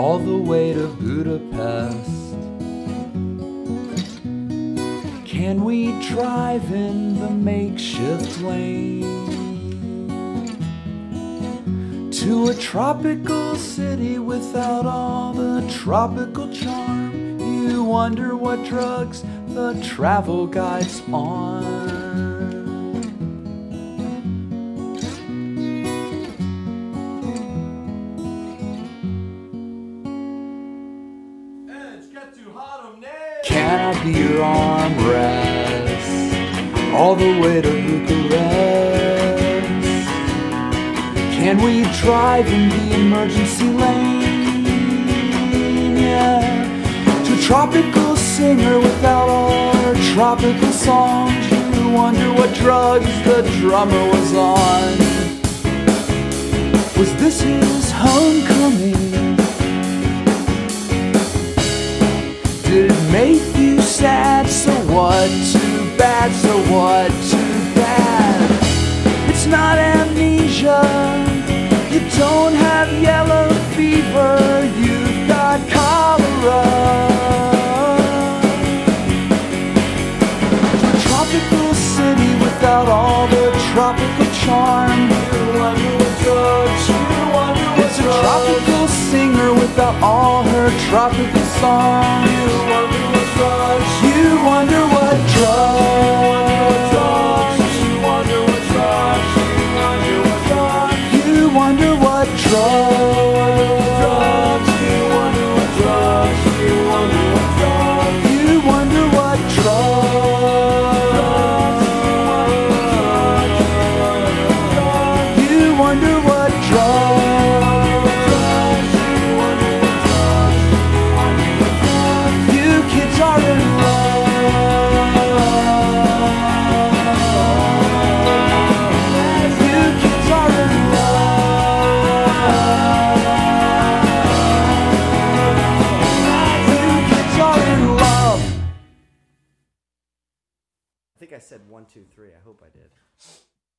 all the way to Budapest. Can we drive in the makeshift lane to a tropical city without all the tropical charm? You wonder what drugs the travel guide's on. Can I be your armrest all the way to Bucharest? Can we drive in the emergency lane? Yeah. To a tropical singer without all her tropical songs. You wonder what drugs the drummer was on. Was this his homecoming? Did it make you sad? So what? Too bad. So what? Too bad. It's not amnesia. You don't have yellow fever. You've got cholera. To a tropical city without all the tropical charm. You wonder what drugs. It's a tropical singer without all her tropical song. You wonder what drugs. You wonder what drugs. You wonder what drugs. You wonder what drugs. You wonder what drugs. You wonder what drugs. You wonder what drugs. You wonder what drugs. I think I said 1, 2, 3. I hope I did.